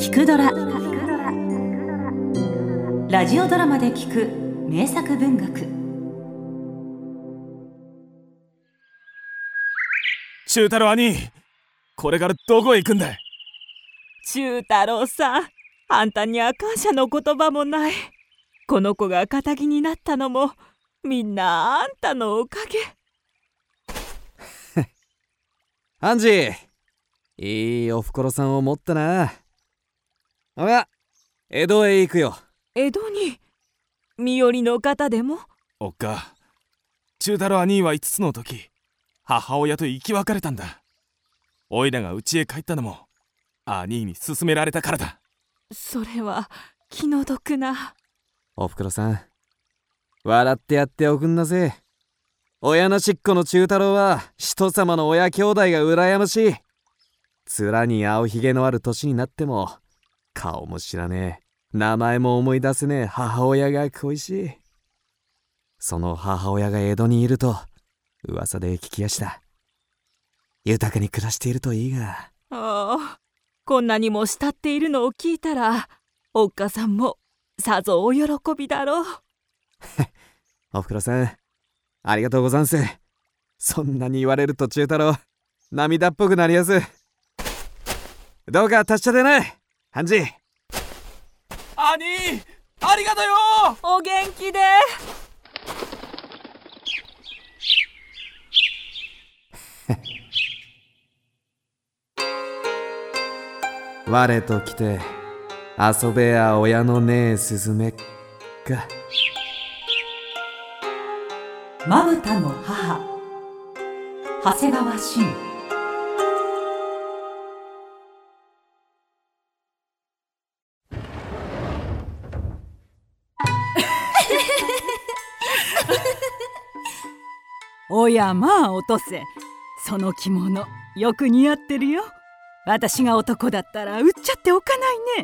聞くドラ、ラジオドラマで聞く名作文学。 忠太郎兄、これからどこへ行くんだい？ 忠太郎さん、あんたには感謝の言葉もない。この子が仇になったのもみんなあんたのおかげ。 ハンジ、いいおふくろさんを持ったな。ほら、江戸へ行くよ。 江戸に身寄りの方でも？ おっか、忠太郎兄は5つの時、母親と生き別れたんだ。おいらが家へ帰ったのも兄に勧められたからだ。 それは気の毒な。 おふくろさん、笑ってやっておくんなせ。親なしっ子の忠太郎は人様の親兄弟が羨ましい。面に青ひげのある年になっても顔も知らねえ、名前も思い出せねえ母親が恋しい。その母親が江戸にいると噂で聞きやした。豊かに暮らしているといいが。 ああ、こんなにも慕っているのを聞いたらおっかさんもさぞお喜びだろう。 おふくろさん、ありがとうござんす。そんなに言われると忠太郎涙っぽくなりやす。どうか達者でな、ハンジ。 兄、ありがとよ。 お元気で。 我と来て遊べや親のねえすずめか。 まぶたの母、長谷川慎。 おやまあ、おとせ、その着物よく似合ってるよ。私が男だったら売っちゃっておかないね。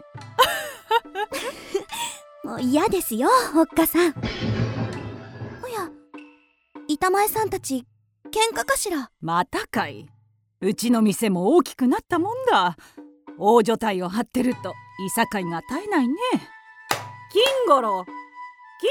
もう嫌ですよ、おっかさん。おや、板前さんたち喧嘩かしら？ またかい。うちの店も大きくなったもんだ。大所帯を張ってるといさかいが絶えないね。金五郎、金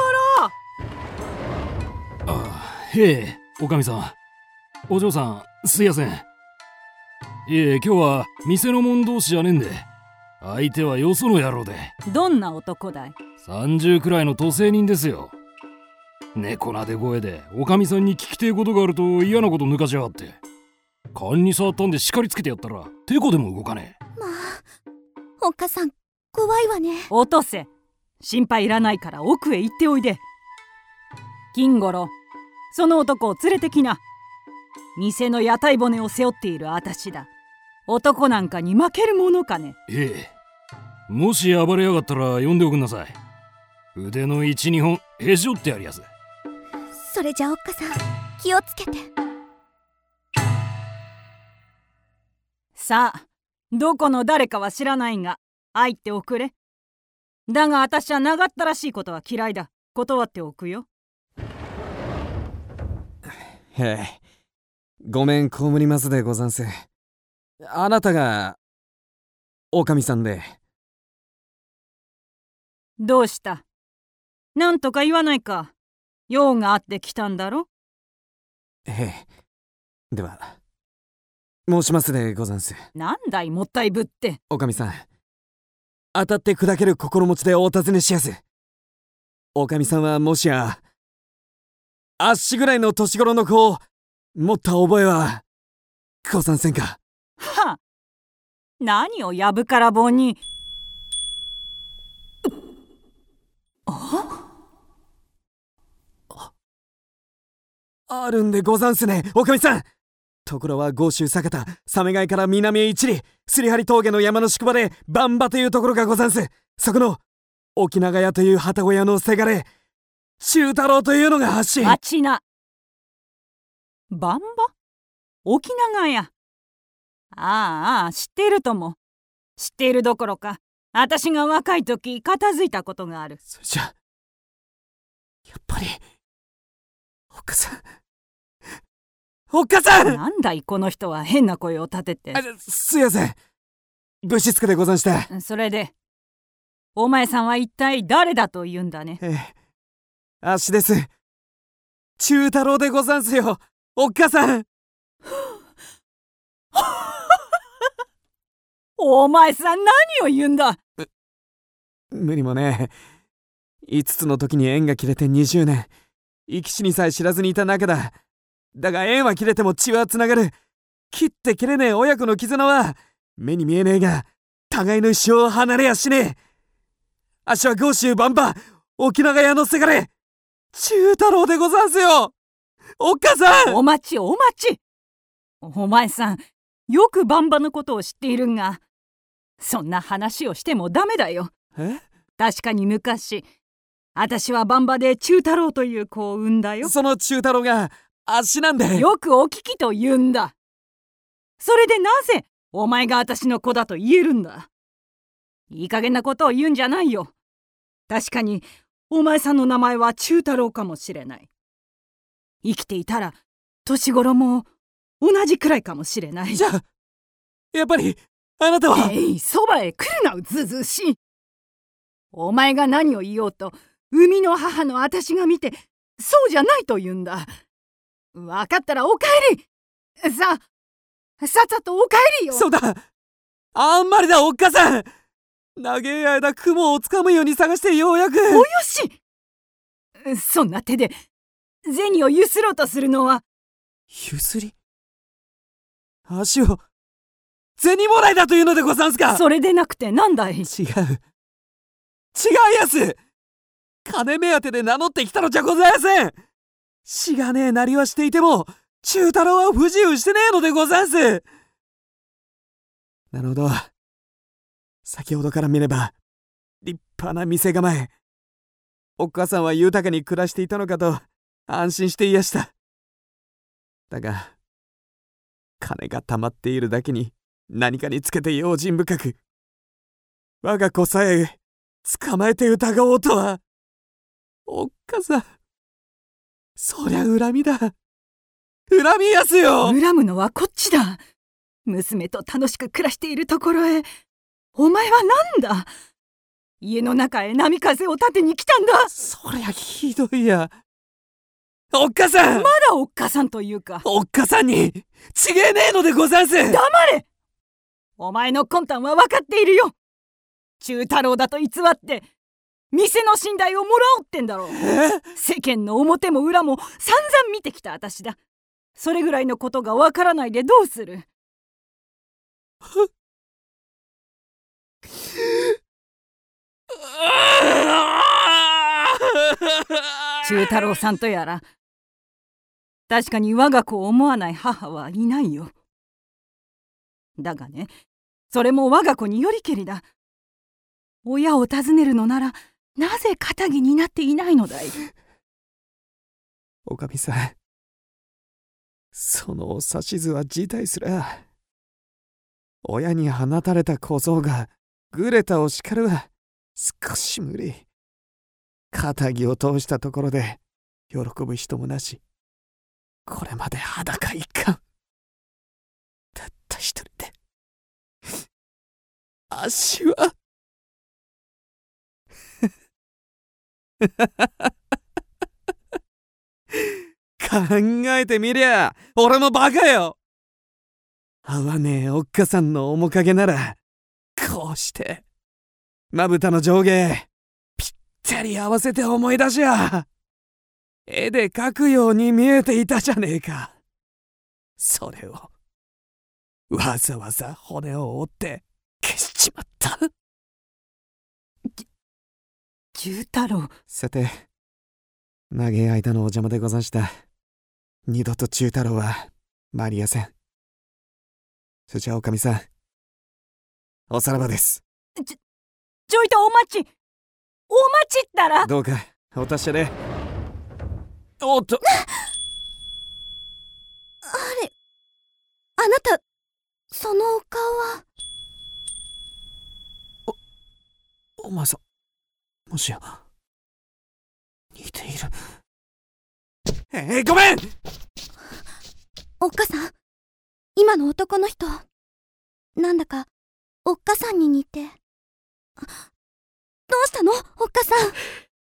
五郎。 へえ、おかみさん、お嬢さん、すいやせん。いえ、今日は店の者同士じゃねえんで、相手はよその野郎で。 どんな男だい ？30くらいの渡世人ですよ。猫なで声でおかみさんに聞きてえことがあると嫌なこと抜かしやがって、勘に触ったんで叱りつけてやったらてこでも動かねえ。 まあ、おっかさん怖いわね。 おとせ、心配いらないから奥へ行っておいで。金五郎、その男を連れてきな。店の屋台骨を背負っているあたしだ。男なんかに負けるものかね。 ええ、もし暴れやがったら呼んでおくんなさい。腕の1、2本へし折ってやりやす。 それじゃおっかさん気をつけて。 さあ、どこの誰かは知らないが入っておくれ。だが私は長ったらしいことは嫌いだ。断っておくよ。 へえ、ごめん被りますでござんす。あなたが狼さんで。 どうした？なんとか言わないか。用があって来たんだろ。 へえ、では申しますでござんす。 なんだいもったいぶって。 狼さん、当たって砕ける心持ちでお尋ねしやす。狼さんはもしやあっしぐらいの年頃の子を持った覚えはござんせんか？ はあ、何をやぶからぼんに。 あるんでござんすね、おかみさん。ところは豪州酒田鮫貝から南へ一里、すり張り峠の山の宿場で番場というところがござんす。そこの沖長屋という旗小屋のせがれ忠太郎というのが発信。 待ちな。番場？沖長屋。ああ、知っているとも。知っているどころか、私が若い時片付いたことがある。 それじゃやっぱりおっかさん、おっかさん。 なんだいこの人は変な声を立てて。 すいやせん。 ぶしつけでござんした。 それでお前さんは一体誰だと言うんだね。 あっしです。忠太郎でござんすよ、おっかさん。 お前さん何を言うんだ。 無理もねえ。5つの時に縁が切れて20年、生き死にさえ知らずにいた仲だ。だが縁は切れても血はつながる。切って切れねえ親子の絆は目に見えねえが、互いの一生を離れやしねえ。あっしは豪州番場沖永屋のせがれ忠太郎でござんすよ、おっかさん。 お待ちお待ち。お前さんよく番場のことを知っているんが、そんな話をしてもダメだよ。確かに昔私は番場で忠太郎という子を産んだよ。 その忠太郎があっしなんで。 よくお聞きと言うんだ。それでなぜお前が私の子だと言えるんだ。いい加減なことを言うんじゃないよ。確かにお前さんの名前は忠太郎かもしれない。生きていたら年頃も同じくらいかもしれない。 じゃあやっぱりあなたは。 そばへ来るな、うずうずしい。お前が何を言おうと生みの母の私が見てそうじゃないと言うんだ。分かったらお帰り。さっさとお帰りよ。 そうだ、あんまりだ、おっかさん。長い間雲をつかむように探してようやく。 およし、そんな手で銭をゆすろうとするのは。 ゆすり？足を銭もらいだというのでござんすか。 それでなくてなんだい。 違うやす。金目当てで名乗ってきたのじゃございません。しがねえなりはしていても忠太郎は不自由してねえのでござんす。なるほど、先ほどから見れば立派な店構え。お母さんは豊かに暮らしていたのかと安心していやした。だが金が溜まっているだけに何かにつけて用心深く、我が子さえ捕まえて疑おうとは。おっかさん、そりゃ恨みだ。恨みやすよ。 恨むのはこっちだ。娘と楽しく暮らしているところへお前はなんだ。家の中へ波風を立てに来たんだ。 そりゃひどいや。おっかさん。 まだおっかさんというか。 おっかさんにちげえねえのでござんす。 黙れ。お前の魂胆は分かっているよ。忠太郎だと偽って店の信頼をもらおうってんだろう。世間の表も裏も散々見てきた私だ。それぐらいのことが分からないでどうする。忠太郎さんとやら確かに我が子を思わない母はいないよ。だがね、それも我が子によりけりだ。親を訪ねるのならなぜ堅気になっていないのだい。 おかみさん、そのお指図は辞退すら。親に放たれた小僧がグレタを叱るは少し無理。肩着を通したところで喜ぶ人もなし、これまで裸一貫、たった一人で足は考えてみりゃ俺もバカよ。合わねえおっかさんの面影ならこうしてまぶたの上下ぴったり合わせて思い出しゃ絵で描くように見えていたじゃねえか。それをわざわざ骨を折って消しちまった。 忠太郎。 さて、長い間のお邪魔でござんした。二度と忠太郎は参りやせん。そちらおかみさん、おさらばです。 ちょいとお待ちったら。 どうかお達者で。おっとあれ、あなたそのお顔は。 お前さん、もしや似ている。ごめん。 おっかさん、今の男の人なんだかおっかさんに似て。どうしたのおっかさん。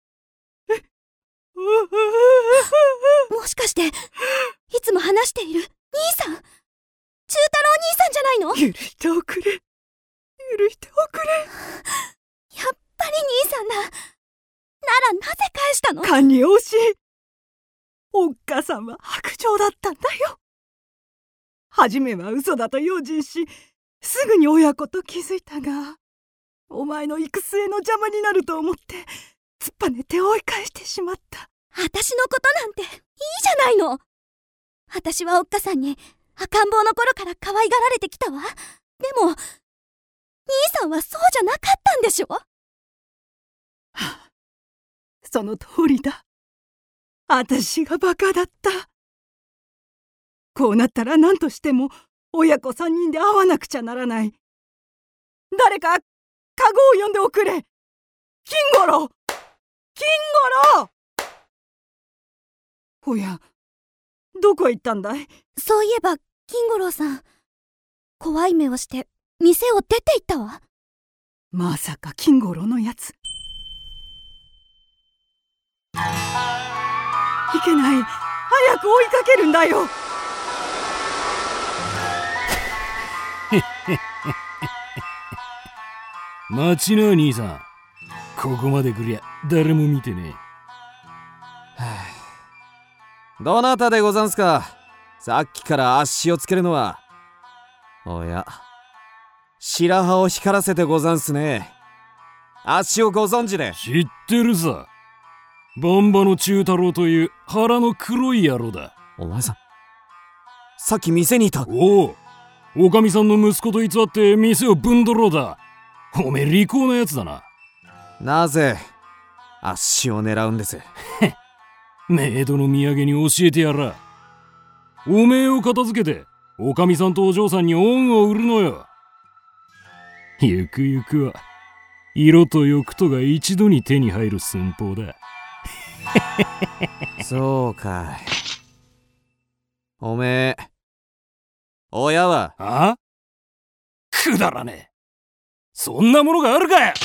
もしかしていつも話している兄さん、忠太郎兄さんじゃないの？ 許しておくれ、許しておくれ。 やっぱり兄さんだ。ならなぜ返したの？ 勘に惜しい。おっかさんは白状だったんだよ。初めは嘘だと用心し、すぐに親子と気づいたが、お前の行く末の邪魔になると思って突っぱねて追い返してしまった。 私のことなんていいじゃないの。私はおっかさんに赤ん坊の頃から可愛がられてきたわ。でも兄さんはそうじゃなかったんでしょ？ その通りだ。私がバカだった。こうなったら何としても親子3人で会わなくちゃならない。誰かカゴを呼んでおくれ。金五郎、金五郎。おや、どこへ行ったんだい？ そういえば金五郎さん、怖い目をして店を出て行ったわ。 まさか金五郎のやつ。いけない、早く追いかけるんだよ。 待ちな兄さん、ここまで来りゃ誰も見てねえ。どなたでござんすか？さっきから足をつけるのは。おや、白羽を光らせてござんすね。足をご存知で？ 知ってるさ。バンバの忠太郎という腹の黒い野郎だ。 お前さん、さっき店にいた。 おう、おかみさんの息子と偽って店をぶんどろうだ。おめえ利口なやつだな。 なぜ足を狙うんです？ メイドの土産に教えてやら。おめえを片付けておかみさんとお嬢さんに恩を売るのよ。ゆくゆくは色と欲とが一度に手に入る寸法だ。 そうかい。おめえ親は？ あ？くだらねえ。そんなものがあるかよ。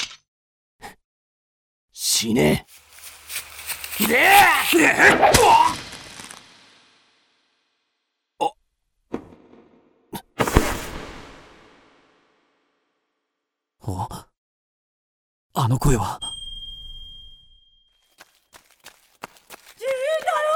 死ねえ。であの声は。 忠太郎！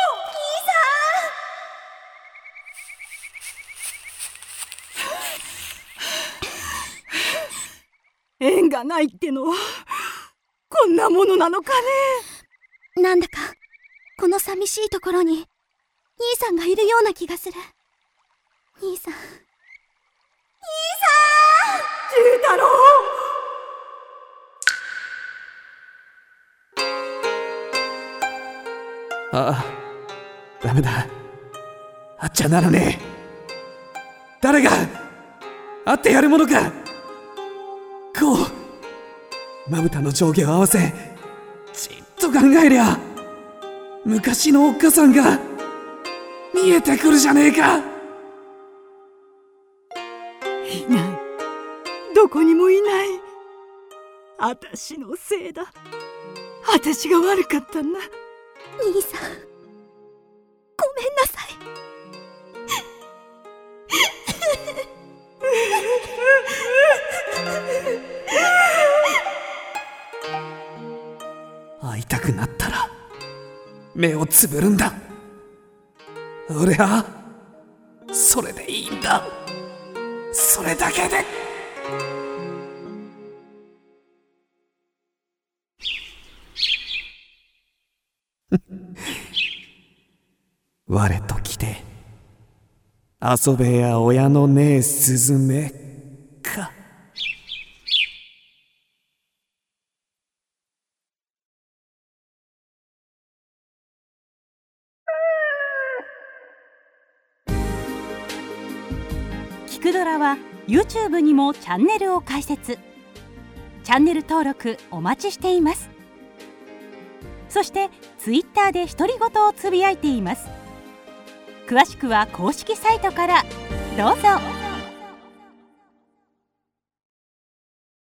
縁がないってのはこんなものなのかね。 なんだかこの寂しいところに兄さんがいるような気がする。兄さん、 忠太郎！ あ、ダメだ。会っちゃならねえ。誰が会ってやるものか。こうまぶたの上下を合わせじっと考えりゃ昔のおっかさんが見えてくるじゃねえか。 いない、どこにもいない。あたしのせいだ。あたしが悪かったんだ。 兄さん、ごめんなさい。 会いたくなったら目をつぶるんだ。俺はそれでいいんだ。それだけで。我と来て遊べや親のねえスズメか。 キクドラは YouTube にもチャンネルを開設。チャンネル登録お待ちしています。そして Twitter で独り言をつぶやいています。詳しくは公式サイトからどうぞ。